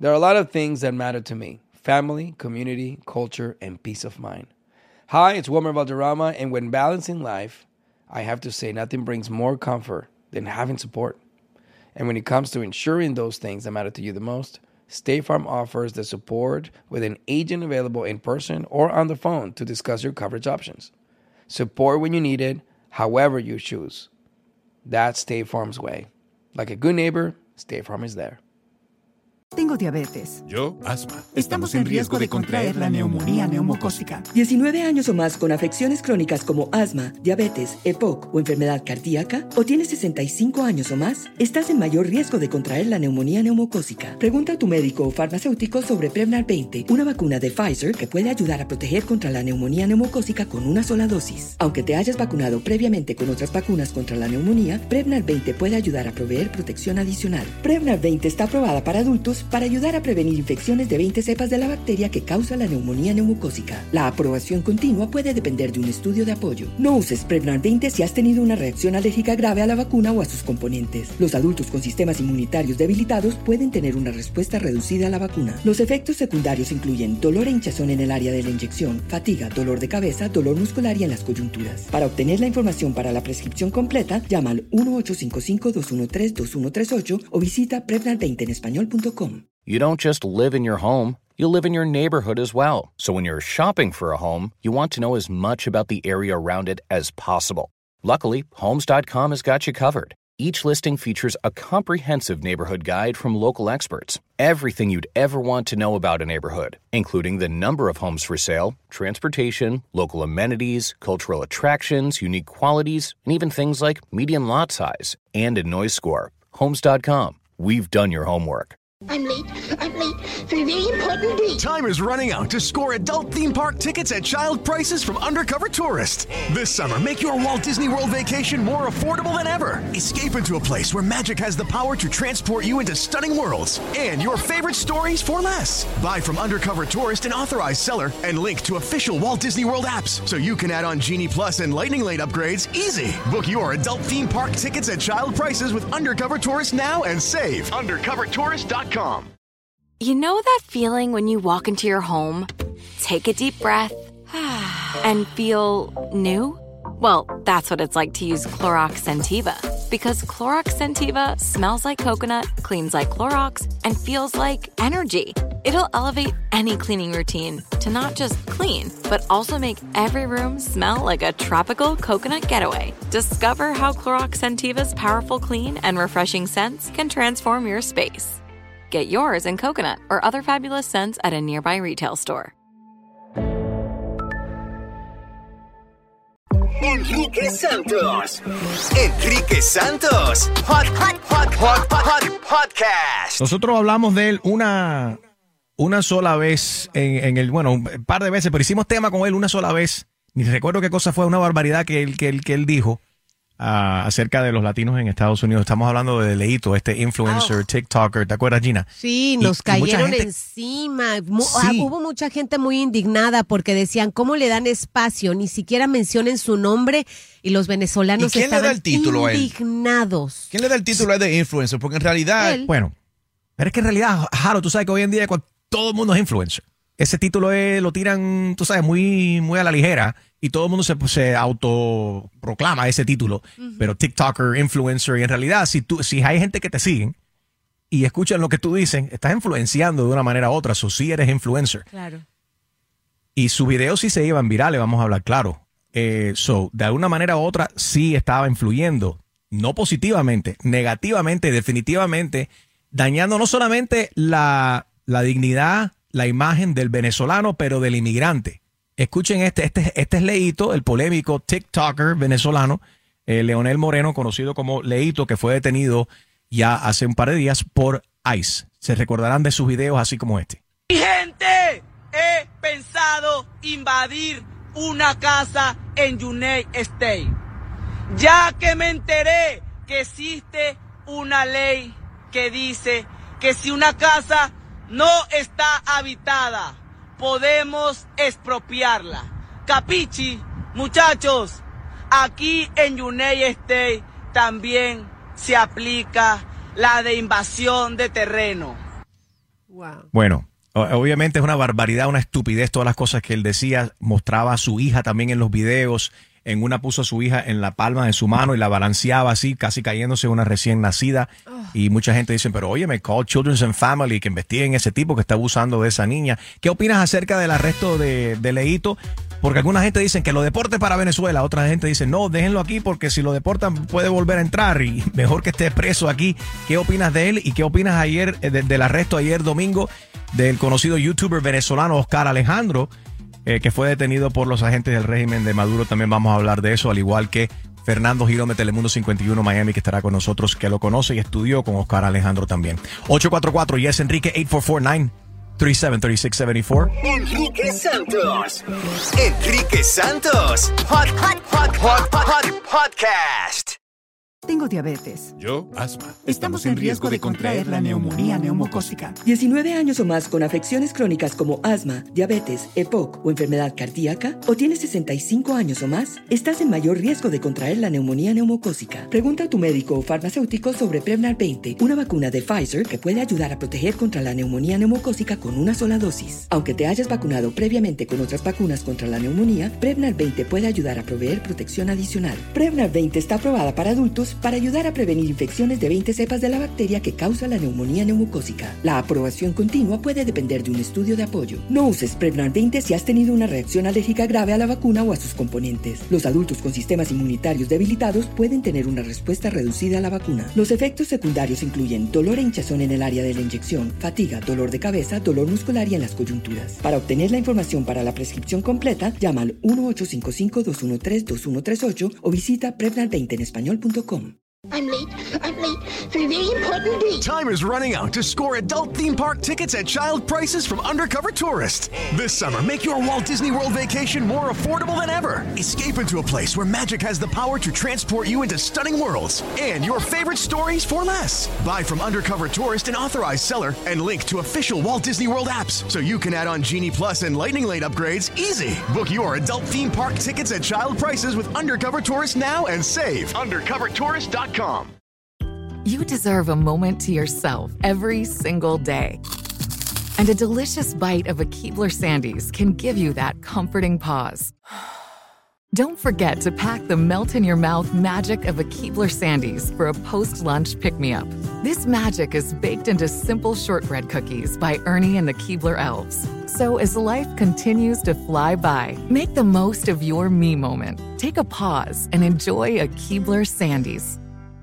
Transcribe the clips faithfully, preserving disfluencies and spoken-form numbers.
There are a lot of things that matter to me. Family, community, culture, and peace of mind. Hi, it's Wilmer Valderrama, and when balancing life, I have to say nothing brings more comfort than having support. And when it comes to ensuring those things that matter to you the most, State Farm offers the support with an agent available in person or on the phone to discuss your coverage options. Support when you need it, however you choose. That's State Farm's way. Like a good neighbor, State Farm is there. Tengo diabetes. Yo, asma. Estamos en riesgo de contraer la neumonía neumocócica. diecinueve años o más con afecciones crónicas como asma, diabetes, E P O C o enfermedad cardíaca, o tienes sesenta y cinco años o más, estás en mayor riesgo de contraer la neumonía neumocócica. Pregunta a tu médico o farmacéutico sobre Prevnar veinte, una vacuna de Pfizer que puede ayudar a proteger contra la neumonía neumocócica con una sola dosis. Aunque te hayas vacunado previamente con otras vacunas contra la neumonía, Prevnar veinte puede ayudar a proveer protección adicional. Prevnar veinte está aprobada para adultos para ayudar a prevenir infecciones de veinte cepas de la bacteria que causa la neumonía neumocócica. La aprobación continua puede depender de un estudio de apoyo. No uses Prevnar veinte si has tenido una reacción alérgica grave a la vacuna o a sus componentes. Los adultos con sistemas inmunitarios debilitados pueden tener una respuesta reducida a la vacuna. Los efectos secundarios incluyen dolor e hinchazón en el área de la inyección, fatiga, dolor de cabeza, dolor muscular y en las coyunturas. Para obtener la información para la prescripción completa, llama al uno ocho cinco cinco, dos uno tres, dos uno tres ocho o visita prevnar veinte en español punto com. You don't just live in your home, you live in your neighborhood as well. So when you're shopping for a home, you want to know as much about the area around it as possible. Luckily, Homes dot com has got you covered. Each listing features a comprehensive neighborhood guide from local experts. Everything you'd ever want to know about a neighborhood, including the number of homes for sale, transportation, local amenities, cultural attractions, unique qualities, and even things like median lot size and a noise score. Homes dot com. We've done your homework. I'm late. I'm late for a very important date. Time is running out to score adult theme park tickets at child prices from Undercover Tourist. This summer, make your Walt Disney World vacation more affordable than ever. Escape into a place where magic has the power to transport you into stunning worlds and your favorite stories for less. Buy from Undercover Tourist, an authorized seller, and link to official Walt Disney World apps so you can add on Genie Plus and Lightning Lane upgrades easy. Book your adult theme park tickets at child prices with Undercover Tourist now and save. undercover tourist dot com. You know that feeling when you walk into your home, take a deep breath, and feel new? Well, that's what it's like to use Clorox Scentiva. Because Clorox Scentiva smells like coconut, cleans like Clorox, and feels like energy. It'll elevate any cleaning routine to not just clean, but also make every room smell like a tropical coconut getaway. Discover how Clorox Scentiva's powerful clean and refreshing scents can transform your space. Get yours in coconut or other fabulous scents at a nearby retail store. Enrique Santos. Enrique Santos. Hot, hot, hot, hot, hot, hot podcast. Nosotros hablamos de él una, una sola vez en, en el, bueno, un par de veces, pero hicimos tema con él una sola vez. Ni recuerdo qué cosa fue, una barbaridad que él, que él, que él dijo. Uh, acerca de los latinos en Estados Unidos. Estamos hablando de Leito, este influencer, oh. TikToker. ¿Te acuerdas, Gina? Sí, nos y, cayeron y gente... encima. Mu- sí. ah, hubo mucha gente muy indignada porque decían, ¿cómo le dan espacio? Ni siquiera mencionen su nombre y los venezolanos ¿Y quién estaban le da el título indignados. A él? ¿Quién le da el título a de influencer? Porque en realidad... Él. Bueno, pero es que en realidad, Jaro, tú sabes que hoy en día todo el mundo es influencer. Ese título es, lo tiran, tú sabes, muy, muy a la ligera y todo el mundo se, se autoproclama ese título. Uh-huh. Pero TikToker, influencer, y en realidad si, tú, si hay gente que te siguen y escuchan lo que tú dices, estás influenciando de una manera u otra, o sí eres influencer. Claro. Y sus videos sí se iban virales, vamos a hablar claro. Eh, so, de alguna manera u otra sí estaba influyendo, no positivamente, negativamente, definitivamente, dañando no solamente la, la dignidad, la imagen del venezolano, pero del inmigrante. Escuchen este, este, este es Leito, el polémico TikToker venezolano, eh, Leonel Moreno, conocido como Leito, que fue detenido ya hace un par de días por ICE. Se recordarán de sus videos así como este. Mi gente, he pensado invadir una casa en United States, ya que me enteré que existe una ley que dice que si una casa no está habitada, podemos expropiarla. Capichi, muchachos, aquí en United States también se aplica la de invasión de terreno. Wow. Wow. Bueno, obviamente es una barbaridad, una estupidez todas las cosas que él decía. Mostraba a su hija también en los videos. En una puso a su hija en la palma de su mano y la balanceaba así, casi cayéndose una recién nacida. Oh. Y mucha gente dice, pero oye, me call Children's and Family, que investiguen ese tipo que está abusando de esa niña. ¿Qué opinas acerca del arresto de, de Leito? Porque alguna gente dice que lo deporte para Venezuela, otra gente dice, no, déjenlo aquí porque si lo deportan puede volver a entrar y mejor que esté preso aquí. ¿Qué opinas de él y qué opinas ayer de, del arresto ayer domingo del conocido youtuber venezolano Oscar Alejandro? Eh, que fue detenido por los agentes del régimen de Maduro. También vamos a hablar de eso, al igual que Fernando Girón de Telemundo cincuenta y uno Miami, que estará con nosotros, que lo conoce y estudió con Oscar Alejandro también. ocho cuatro cuatro, yes, Enrique, ocho cuatro cuatro, nueve tres siete, tres seis siete cuatro. Enrique Santos. Enrique Santos. Hot, hot, hot, hot, hot, podcast. Tengo diabetes. Yo, asma. Estamos en riesgo de contraer la neumonía neumocócica. diecinueve años o más con afecciones crónicas como asma, diabetes, E P O C o enfermedad cardíaca, o tienes sesenta y cinco años o más, estás en mayor riesgo de contraer la neumonía neumocócica. Pregunta a tu médico o farmacéutico sobre Prevnar veinte, una vacuna de Pfizer que puede ayudar a proteger contra la neumonía neumocócica con una sola dosis. Aunque te hayas vacunado previamente con otras vacunas contra la neumonía, Prevnar veinte puede ayudar a proveer protección adicional. Prevnar veinte está aprobada para adultos para ayudar a prevenir infecciones de veinte cepas de la bacteria que causa la neumonía neumocócica. La aprobación continua puede depender de un estudio de apoyo. No uses Prevnar veinte si has tenido una reacción alérgica grave a la vacuna o a sus componentes. Los adultos con sistemas inmunitarios debilitados pueden tener una respuesta reducida a la vacuna. Los efectos secundarios incluyen dolor e hinchazón en el área de la inyección, fatiga, dolor de cabeza, dolor muscular y en las coyunturas. Para obtener la información para la prescripción completa, llama al uno ocho cinco cinco, dos uno tres, dos uno tres ocho o visita prevnar veinte en español punto com. I'm late. I'm late for a very important date. Time is running out to score adult theme park tickets at child prices from Undercover Tourist. This summer, make your Walt Disney World vacation more affordable than ever. Escape into a place where magic has the power to transport you into stunning worlds and your favorite stories for less. Buy from Undercover Tourist, an authorized seller, and link to official Walt Disney World apps so you can add on Genie Plus and Lightning Lane upgrades easy. Book your adult theme park tickets at child prices with Undercover Tourist now and save. undercover tourist dot com. You deserve a moment to yourself every single day. And a delicious bite of a Keebler Sandies can give you that comforting pause. Don't forget to pack the melt-in-your-mouth magic of a Keebler Sandies for a post-lunch pick-me-up. This magic is baked into simple shortbread cookies by Ernie and the Keebler Elves. So as life continues to fly by, make the most of your me moment. Take a pause and enjoy a Keebler Sandies.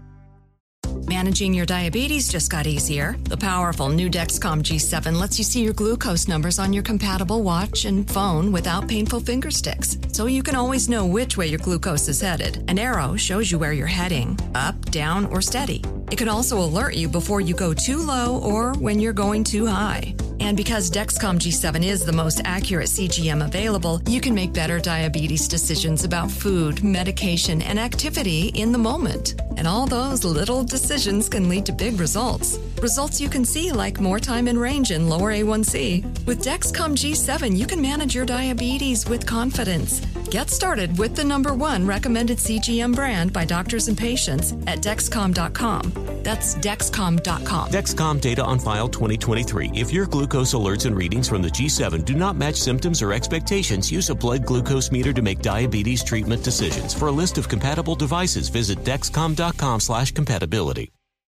Managing your diabetes just got easier. The powerful new Dexcom G seven lets you see your glucose numbers on your compatible watch and phone without painful finger sticks, so you can always know which way your glucose is headed. An arrow shows you where you're heading, up, down, or steady. It can also alert you before you go too low or when you're going too high. And because Dexcom G seven is the most accurate C G M available, you can make better diabetes decisions about food, medication, and activity in the moment. And all those little decisions can lead to big results. Results you can see, like more time in range and lower A one C. With Dexcom G seven, you can manage your diabetes with confidence. Get started with the number one recommended C G M brand by doctors and patients at Dexcom dot com. That's Dexcom dot com. Dexcom data on file twenty twenty-three. If your glucose alerts and readings from the G seven do not match symptoms or expectations, use a blood glucose meter to make diabetes treatment decisions. For a list of compatible devices, visit Dexcom dot com slash compatibility.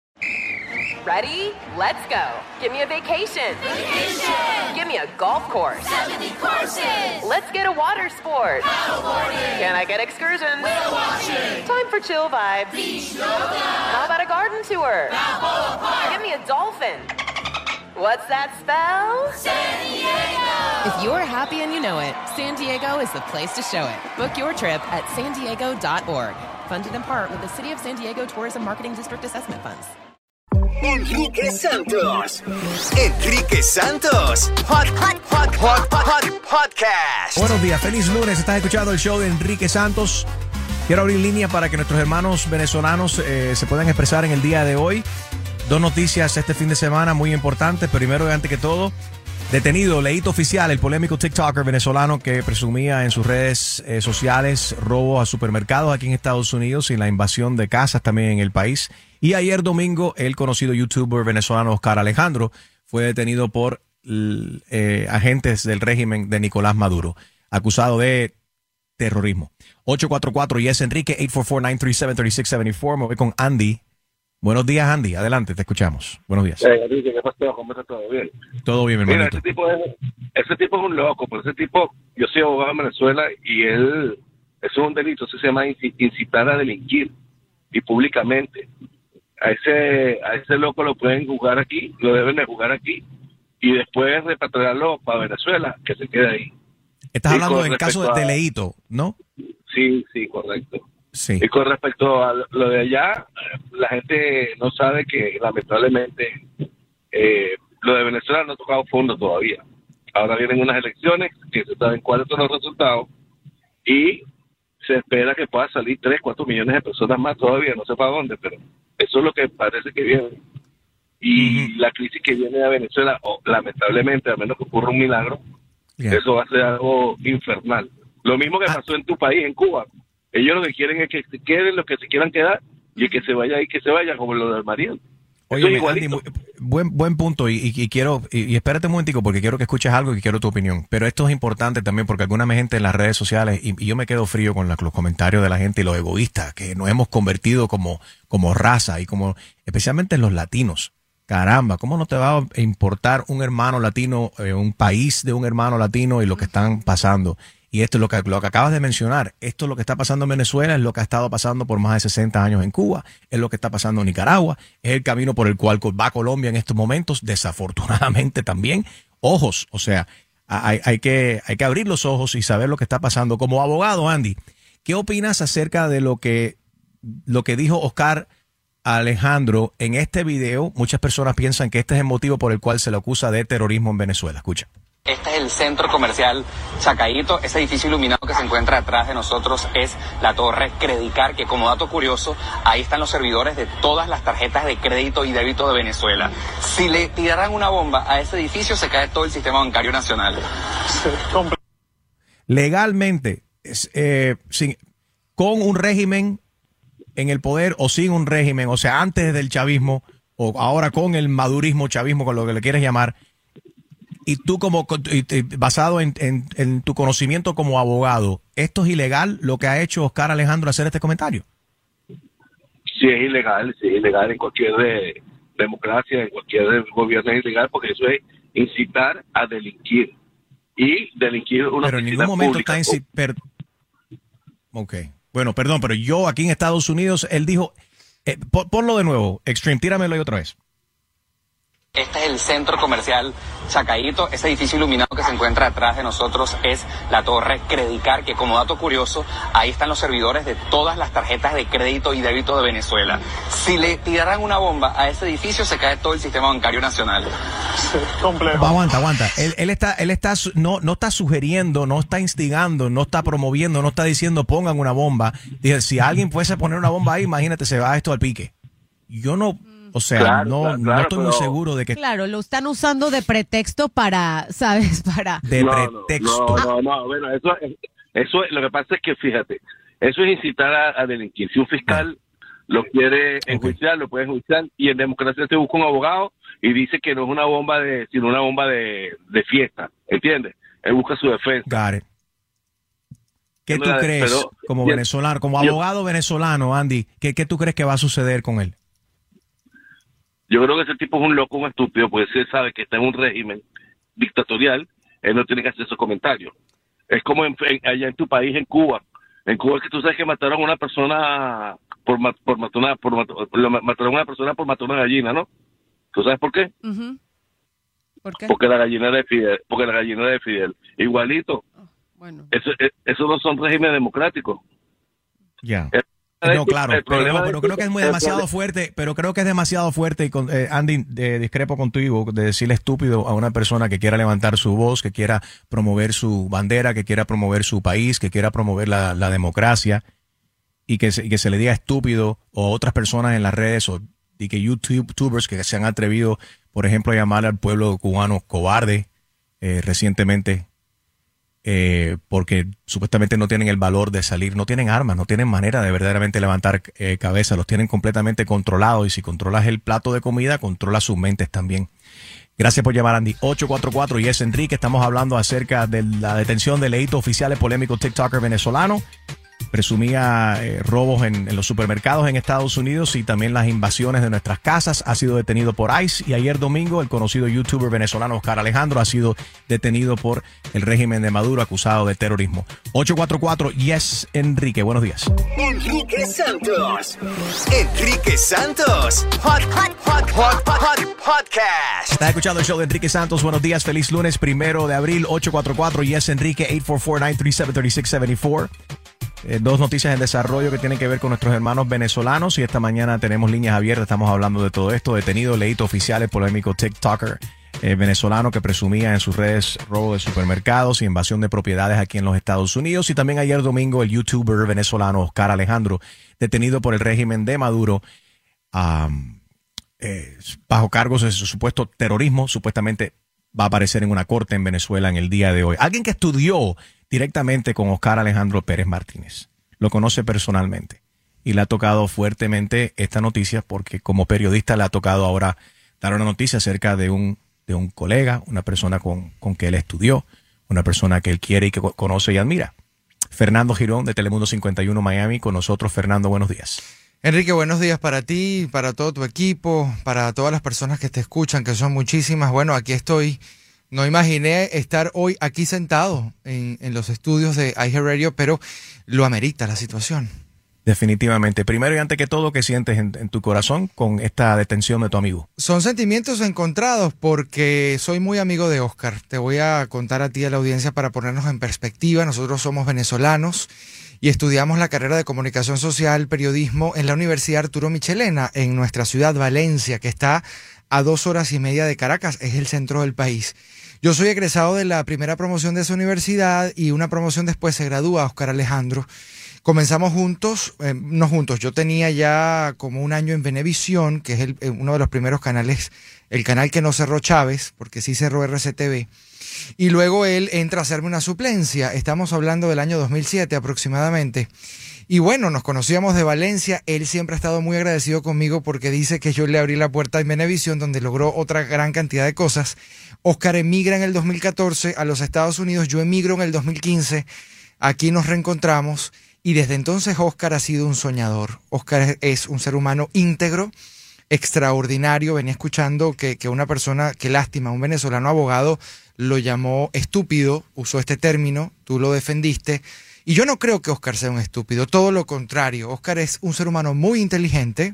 Ready? Let's go. Give me a vacation. Vacation. Give me a golf course. seventy courses. Let's get a water sport. Paddleboarding. Can I get excursions? Whale watching. Time for chill vibes. Beach yoga. How about a garden tour? Balboa Park. Give me a dolphin. What's that spell? San Diego. If you're happy and you know it, San Diego is the place to show it. Book your trip at san diego dot org. Funded in part with the City of San Diego Tourism Marketing District Assessment Funds. Enrique Santos. Enrique Santos. Hot, hot, hot, hot, hot, podcast. Buenos días, feliz lunes. Estás escuchando el show de Enrique Santos. Quiero abrir línea para que nuestros hermanos venezolanos eh, se puedan expresar en el día de hoy. Dos noticias este fin de semana muy importantes. Primero y antes que todo, detenido Leito Oficial, el polémico TikToker venezolano que presumía en sus redes eh, sociales robos a supermercados aquí en Estados Unidos y la invasión de casas también en el país. Y ayer domingo, el conocido youtuber venezolano Oscar Alejandro fue detenido por eh, agentes del régimen de Nicolás Maduro, acusado de terrorismo. ocho cuatro cuatro, yes, Enrique, ocho cuatro cuatro, nueve tres siete, tres seis siete cuatro. Me voy con Andy. Buenos días, Andy. Adelante, te escuchamos. Buenos días. Eh, Enrique, ¿qué pasó? ¿Cómo está todo bien? Todo bien, mi Mira, hermanito. ese tipo, es, ese tipo es un loco, pero ese tipo, yo soy abogado en Venezuela y él, eso es un delito, eso se llama incitar a delinquir y públicamente. A ese, a ese loco lo pueden juzgar aquí, lo deben de jugar aquí y después repatriarlo para Venezuela, que se quede ahí. Estás Y hablando con en caso de, respecto a- de Leito, ¿no? Sí, sí, correcto. Sí. Y con respecto a lo de allá, la gente no sabe que lamentablemente eh, lo de Venezuela no ha tocado fondo todavía. Ahora vienen unas elecciones que se saben cuáles son los resultados y se espera que pueda salir tres, cuatro millones de personas más todavía, no sé para dónde, pero eso es lo que parece que viene. Y uh-huh. la crisis que viene a Venezuela, oh, lamentablemente, a menos que ocurra un milagro, yeah. eso va a ser algo infernal. Lo mismo que pasó en tu país, en Cuba. Ellos lo que quieren es que se queden los que se quieran quedar y que se vaya y que se vaya, como lo del Mariel. Oye, Andy, muy, buen buen punto y, y, y quiero, y, y espérate un momentico porque quiero que escuches algo y quiero tu opinión. Pero esto es importante también porque alguna gente en las redes sociales, y, y yo me quedo frío con la, los comentarios de la gente y los egoístas que nos hemos convertido como, como raza y como, especialmente los latinos. Caramba, ¿cómo no te va a importar un hermano latino, eh, un país de un hermano latino y lo que están pasando? Y esto es lo que, lo que acabas de mencionar. Esto es lo que está pasando en Venezuela, es lo que ha estado pasando por más de sesenta años en Cuba, es lo que está pasando en Nicaragua, es el camino por el cual va Colombia en estos momentos, desafortunadamente también. Ojos, o sea, hay, hay, que, hay que abrir los ojos y saber lo que está pasando. Como abogado, Andy, ¿qué opinas acerca de lo que, lo que dijo Oscar Alejandro en este video? Muchas personas piensan que este es el motivo por el cual se le acusa de terrorismo en Venezuela. Escucha. Este es el centro comercial Chacaíto. Ese edificio iluminado que se encuentra atrás de nosotros es la Torre Credicar, que como dato curioso, ahí están los servidores de todas las tarjetas de crédito y débito de Venezuela. Si le tiraran una bomba a ese edificio, se cae todo el sistema bancario nacional. Legalmente, eh, sin, con un régimen en el poder o sin un régimen, o sea, antes del chavismo o ahora con el madurismo, chavismo, con lo que le quieres llamar, y tú como basado en, en, en tu conocimiento como abogado, ¿esto es ilegal lo que ha hecho Oscar Alejandro hacer este comentario? Sí, es ilegal, sí, es ilegal en cualquier de, democracia, en cualquier de, gobierno es ilegal porque eso es incitar a delinquir y delinquir una Pero en ningún momento está incitando. Ok, bueno, perdón, pero yo aquí en Estados Unidos, él dijo, eh, pon, ponlo de nuevo, Extreme, tíramelo ahí otra vez. Este es el centro comercial Chacaíto. Ese edificio iluminado que se encuentra atrás de nosotros es la Torre Credicar, que como dato curioso, ahí están los servidores de todas las tarjetas de crédito y débito de Venezuela. Si le tiraran una bomba a ese edificio, se cae todo el sistema bancario nacional. Sí, complejo. Aguanta, aguanta. Él, él está, él está, no, no está sugiriendo, no está instigando, no está promoviendo, no está diciendo pongan una bomba. Dice, si alguien fuese a poner una bomba ahí, imagínate, se va esto al pique. Yo no... O sea, claro, no, claro, no estoy pero... muy seguro de que... Claro, lo están usando de pretexto para, ¿sabes? Para... De no, pretexto. No, no, no, bueno, eso, eso lo que pasa es que, fíjate, eso es incitar a, a delinquir. Si un fiscal ah. lo quiere enjuiciar, okay. lo puede enjuiciar, y en democracia se busca un abogado y dice que no es una bomba de, sino una bomba de, de fiesta, ¿entiendes? Él busca su defensa. Got it. ¿Qué tú no, crees pero, como yo, venezolano, como yo, abogado venezolano, Andy, ¿qué, ¿qué tú crees que va a suceder con él? Yo creo que ese tipo es un loco, un estúpido, porque si él sabe que está en un régimen dictatorial, él no tiene que hacer esos comentarios. Es como en, en, allá en tu país, en Cuba. En Cuba es que tú sabes que mataron a una persona por, por matar una, por mataron a una persona por matar una gallina, ¿no? ¿Tú sabes por qué? Uh-huh. ¿Por qué? Porque la gallina era de Fidel, porque la gallina era de Fidel. Igualito. Oh, bueno. Eso, eso no son regímenes democráticos. Ya. Yeah. No, claro, pero, no, pero creo que es muy demasiado fuerte, pero creo que es demasiado fuerte y con, eh, Andy, de, discrepo contigo de decirle estúpido a una persona que quiera levantar su voz, que quiera promover su bandera, que quiera promover su país, que quiera promover la, la democracia y que, se, y que se le diga estúpido o otras personas en las redes o y que youtubers que se han atrevido, por ejemplo, a llamar al pueblo cubano cobarde eh, recientemente. eh, porque supuestamente no tienen el valor de salir, no tienen armas, no tienen manera de verdaderamente levantar eh, cabeza, los tienen completamente controlados y si controlas el plato de comida, controlas sus mentes también. Gracias por llamar, Andy. ocho cuatro cuatro y es Enrique. Estamos hablando acerca de la detención del leíto oficial el polémico TikToker venezolano. Presumía eh, robos en, en los supermercados en Estados Unidos y también las invasiones de nuestras casas. Ha sido detenido por ICE y ayer domingo el conocido youtuber venezolano Oscar Alejandro ha sido detenido por el régimen de Maduro acusado de terrorismo. ocho cuatro cuatro, yes, Enrique. Buenos días. Enrique Santos. Enrique Santos. Hot, hot, hot, hot, hot, podcast. Estás escuchando el show de Enrique Santos. Buenos días. Feliz lunes primero de abril. ocho cuatro cuatro, yes, Enrique. ocho cuatro cuatro, nueve tres siete, tres seis siete cuatro. Eh, dos noticias en desarrollo que tienen que ver con nuestros hermanos venezolanos y esta mañana tenemos líneas abiertas, estamos hablando de todo esto. Detenido leíto oficial el polémico TikToker eh, venezolano que presumía en sus redes robo de supermercados y invasión de propiedades aquí en los Estados Unidos. Y también ayer domingo el youtuber venezolano Oscar Alejandro, detenido por el régimen de Maduro um, eh, bajo cargos de su supuesto terrorismo. Supuestamente va a aparecer en una corte en Venezuela en el día de hoy. Alguien que estudió directamente con Oscar Alejandro Pérez Martínez. Lo conoce personalmente y le ha tocado fuertemente esta noticia porque como periodista le ha tocado ahora dar una noticia acerca de un, de un colega, una persona con, con que él estudió, una persona que él quiere y que conoce y admira. Fernando Girón de Telemundo cincuenta y uno Miami con nosotros. Fernando, buenos días. Enrique, buenos días para ti, para todo tu equipo, para todas las personas que te escuchan, que son muchísimas. Bueno, aquí estoy. No imaginé estar hoy aquí sentado en, en los estudios de iHeartRadio, pero lo amerita la situación. Definitivamente. Primero y antes que todo, ¿qué sientes en, en tu corazón con esta detención de tu amigo? Son sentimientos encontrados porque soy muy amigo de Oscar. Te voy a contar a ti y a la audiencia para ponernos en perspectiva. Nosotros somos venezolanos y estudiamos la carrera de Comunicación Social, Periodismo en la Universidad Arturo Michelena, en nuestra ciudad Valencia, que está a dos horas y media de Caracas, es el centro del país. Yo soy egresado de la primera promoción de esa universidad y una promoción después se gradúa Oscar Alejandro. Comenzamos juntos, eh, no juntos, yo tenía ya como un año en Venevisión, que es el, uno de los primeros canales, el canal que no cerró Chávez, porque sí cerró R C T V. Y luego él entra a hacerme una suplencia, estamos hablando del año dos mil siete aproximadamente. Y bueno, nos conocíamos de Valencia, él siempre ha estado muy agradecido conmigo porque dice que yo le abrí la puerta en Venevisión donde logró otra gran cantidad de cosas. Oscar emigra en el dos mil catorce a los Estados Unidos, yo emigro en el dos mil quince, aquí nos reencontramos y desde entonces Oscar ha sido un soñador. Oscar es un ser humano íntegro, extraordinario. Venía escuchando que, que una persona, qué lástima, un venezolano abogado lo llamó estúpido, usó este término, tú lo defendiste. Y yo no creo que Oscar sea un estúpido, todo lo contrario. Oscar es un ser humano muy inteligente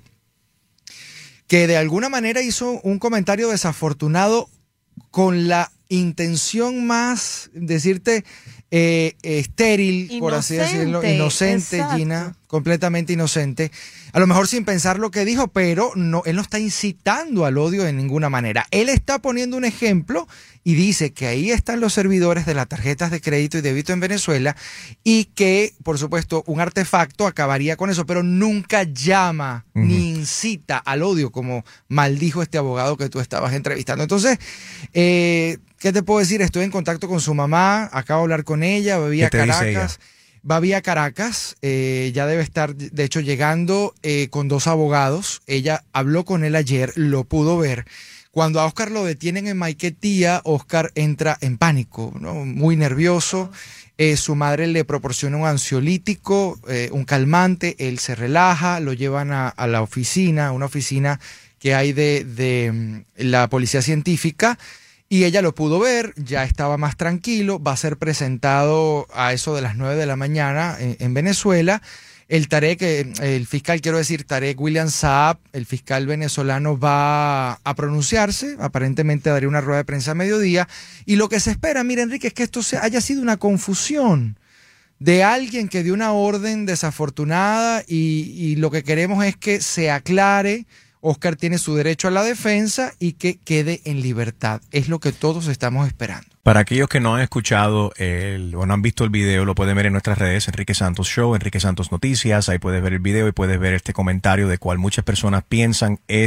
que de alguna manera hizo un comentario desafortunado con la intención más, decirte, eh, estéril, inocente, por así decirlo, inocente, exacto. Gina, completamente inocente. A lo mejor sin pensar lo que dijo, pero no, él no está incitando al odio de ninguna manera. Él está poniendo un ejemplo y dice que ahí están los servidores de las tarjetas de crédito y débito en Venezuela y que, por supuesto, un artefacto acabaría con eso, pero nunca llama uh-huh. ni incita al odio, como maldijo este abogado que tú estabas entrevistando. Entonces, eh, ¿qué te puedo decir? Estoy en contacto con su mamá, acabo de hablar con ella, vivía a Caracas. Va vía Caracas, eh, ya debe estar, de hecho, llegando eh, con dos abogados. Ella habló con él ayer, lo pudo ver. Cuando a Oscar lo detienen en Maiquetía, Oscar entra en pánico, ¿no? Muy nervioso. Eh, su madre le proporciona un ansiolítico, eh, un calmante. Él se relaja, lo llevan a, a la oficina, una oficina que hay de, de la policía científica. Y ella lo pudo ver, ya estaba más tranquilo, va a ser presentado a eso de las nueve de la mañana en, en Venezuela. El Tarek, el fiscal, quiero decir, Tarek William Saab, el fiscal venezolano, va a pronunciarse, aparentemente daría una rueda de prensa a mediodía. Y lo que se espera, mira, Enrique, es que esto se, haya sido una confusión de alguien que dio una orden desafortunada y, y lo que queremos es que se aclare. Oscar tiene su derecho a la defensa y que quede en libertad. Es lo que todos estamos esperando. Para aquellos que no han escuchado el, o no han visto el video, lo pueden ver en nuestras redes, Enrique Santos Show, Enrique Santos Noticias. Ahí puedes ver el video y puedes ver este comentario de cual muchas personas piensan es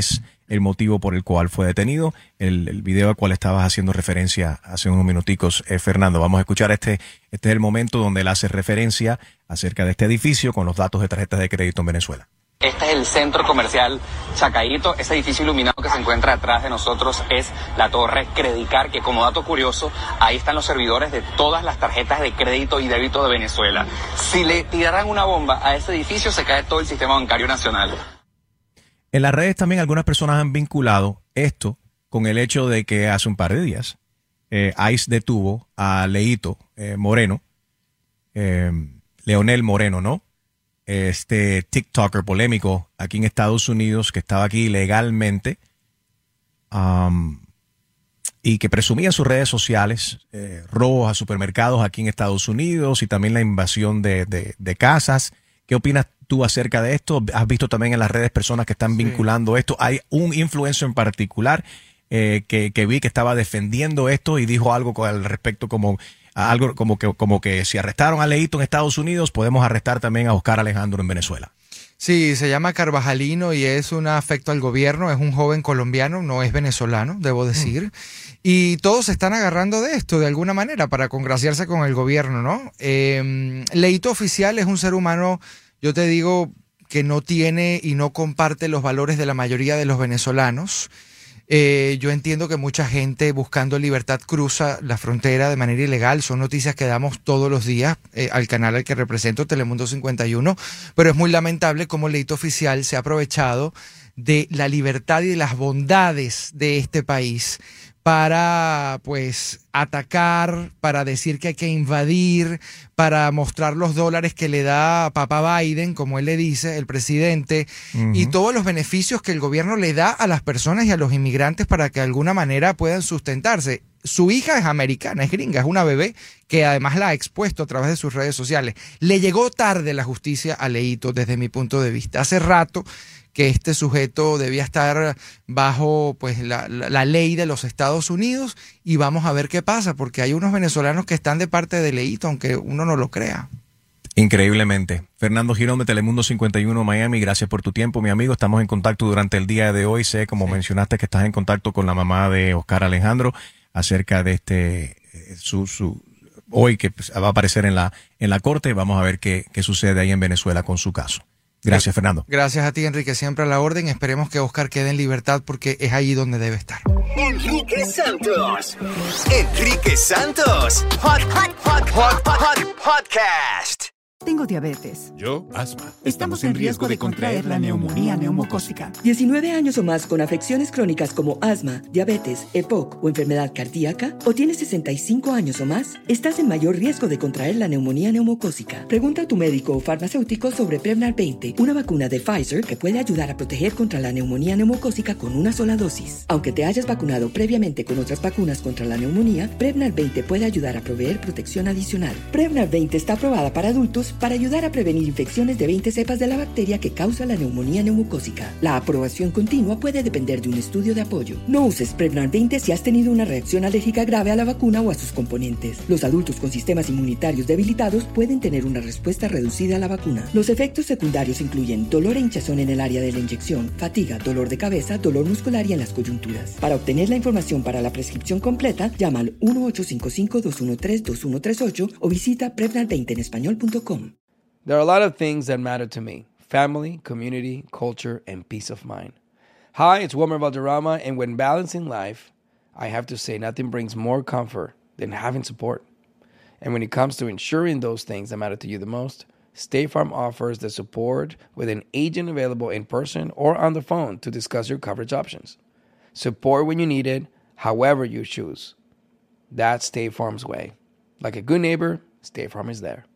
el motivo por el cual fue detenido. El, el video al cual estabas haciendo referencia hace unos minuticos, eh, Fernando. Vamos a escuchar este, este es el momento donde él hace referencia acerca de este edificio con los datos de tarjetas de crédito en Venezuela. Este es el centro comercial Chacaíto. Ese edificio iluminado que se encuentra atrás de nosotros es la torre Credicar, que como dato curioso, ahí están los servidores de todas las tarjetas de crédito y débito de Venezuela. Si le tiraran una bomba a ese edificio, se cae todo el sistema bancario nacional. En las redes también algunas personas han vinculado esto con el hecho de que hace un par de días eh, ICE detuvo a Leito eh, Moreno, eh, Leonel Moreno, ¿no? Este TikToker polémico aquí en Estados Unidos que estaba aquí ilegalmente um, y que presumía en sus redes sociales eh, robos a supermercados aquí en Estados Unidos y también la invasión de, de, de casas. ¿Qué opinas tú acerca de esto? ¿Has visto también en las redes personas que están sí. vinculando esto? Hay un influencer en particular eh, que, que vi que estaba defendiendo esto y dijo algo al respecto como... Algo como que, como que si arrestaron a Leito en Estados Unidos, podemos arrestar también a Oscar Alejandro en Venezuela. Sí, se llama Carvajalino y es un afecto al gobierno, es un joven colombiano, no es venezolano, debo decir. Mm. Y todos se están agarrando de esto de alguna manera para congraciarse con el gobierno, ¿no? Eh, Leito Oficial es un ser humano, yo te digo, que no tiene y no comparte los valores de la mayoría de los venezolanos. Eh, yo entiendo que mucha gente buscando libertad cruza la frontera de manera ilegal. Son noticias que damos todos los días eh, al canal al que represento, Telemundo cincuenta y uno, pero es muy lamentable cómo Leito Oficial se ha aprovechado de la libertad y de las bondades de este país para, pues, atacar, para decir que hay que invadir, para mostrar los dólares que le da a papá Biden, como él le dice, el presidente, uh-huh. y todos los beneficios que el gobierno le da a las personas y a los inmigrantes para que de alguna manera puedan sustentarse. Su hija es americana, es gringa, es una bebé que además la ha expuesto a través de sus redes sociales. Le llegó tarde la justicia a Leito desde mi punto de vista. Hace rato que este sujeto debía estar bajo pues la, la, la ley de los Estados Unidos y vamos a ver qué pasa, porque hay unos venezolanos que están de parte de Leito, aunque uno no lo crea. Increíblemente. Fernando Girón de Telemundo cincuenta y uno Miami, gracias por tu tiempo, mi amigo. Estamos en contacto durante el día de hoy. Sé, como sí. mencionaste, que estás en contacto con la mamá de Oscar Alejandro acerca de este, su, su hoy que va a aparecer en la, en la corte. Vamos a ver qué, qué sucede ahí en Venezuela con su caso. Gracias, Fernando. Gracias a ti, Enrique. Siempre a la orden. Esperemos que Oscar quede en libertad porque es allí donde debe estar. Enrique Santos. Enrique Santos. Hot, hot, hot, hot, hot, podcast. Tengo diabetes. Yo, asma. Estamos en riesgo de contraer la neumonía neumocócica. diecinueve años o más con afecciones crónicas como asma, diabetes, E P O C o enfermedad cardíaca, o tienes sesenta y cinco años o más, estás en mayor riesgo de contraer la neumonía neumocócica. Pregunta a tu médico o farmacéutico sobre Prevnar veinte, una vacuna de Pfizer que puede ayudar a proteger contra la neumonía neumocócica con una sola dosis. Aunque te hayas vacunado previamente con otras vacunas contra la neumonía, Prevnar veinte puede ayudar a proveer protección adicional. Prevnar veinte está aprobada para adultos para ayudar a prevenir infecciones de veinte cepas de la bacteria que causa la neumonía neumocócica. La aprobación continua puede depender de un estudio de apoyo. No uses Prevnar veinte si has tenido una reacción alérgica grave a la vacuna o a sus componentes. Los adultos con sistemas inmunitarios debilitados pueden tener una respuesta reducida a la vacuna. Los efectos secundarios incluyen dolor e hinchazón en el área de la inyección, fatiga, dolor de cabeza, dolor muscular y en las coyunturas. Para obtener la información para la prescripción completa, llama al uno ocho cinco cinco, dos uno tres, dos uno tres ocho o visita prevnar veinte en español punto com. There are a lot of things that matter to me: family, community, culture, and peace of mind. Hi, it's Wilmer Valderrama, and when balancing life, I have to say nothing brings more comfort than having support. And when it comes to ensuring those things that matter to you the most, State Farm offers the support with an agent available in person or on the phone to discuss your coverage options. Support when you need it, however you choose. That's State Farm's way. Like a good neighbor, State Farm is there.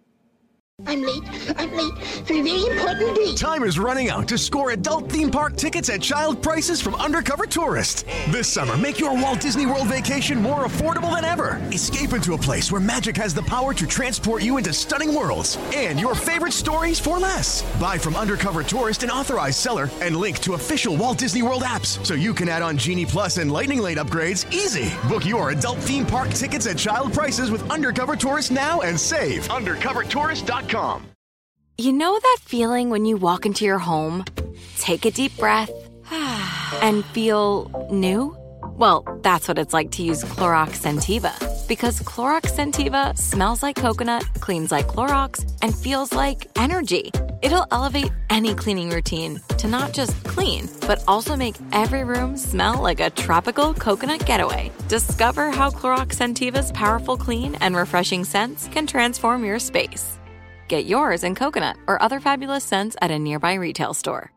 I'm late. I'm late for a very important date. Time is running out to score adult theme park tickets at child prices from Undercover Tourist. This summer, make your Walt Disney World vacation more affordable than ever. Escape into a place where magic has the power to transport you into stunning worlds and your favorite stories for less. Buy from Undercover Tourist, an authorized seller, and link to official Walt Disney World apps so you can add on Genie Plus and Lightning Lane upgrades easy. Book your adult theme park tickets at child prices with Undercover Tourist now and save. undercover tourist dot com. You know that feeling when you walk into your home, take a deep breath, and feel new? Well, that's what it's like to use Clorox Scentiva. Because Clorox Scentiva smells like coconut, cleans like Clorox, and feels like energy. It'll elevate any cleaning routine to not just clean, but also make every room smell like a tropical coconut getaway. Discover how Clorox Scentiva's powerful clean and refreshing scents can transform your space. Get yours in coconut or other fabulous scents at a nearby retail store.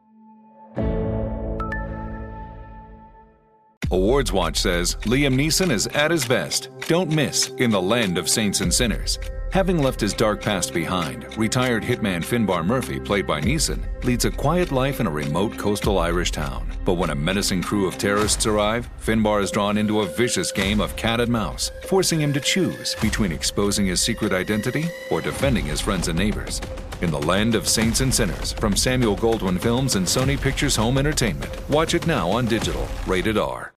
Awards Watch says Liam Neeson is at his best. Don't miss In the Land of Saints and Sinners. Having left his dark past behind, retired hitman Finbar Murphy, played by Neeson, leads a quiet life in a remote coastal Irish town. But when a menacing crew of terrorists arrive, Finbar is drawn into a vicious game of cat and mouse, forcing him to choose between exposing his secret identity or defending his friends and neighbors. In the Land of Saints and Sinners, from Samuel Goldwyn Films and Sony Pictures Home Entertainment. Watch it now on digital. Rated R.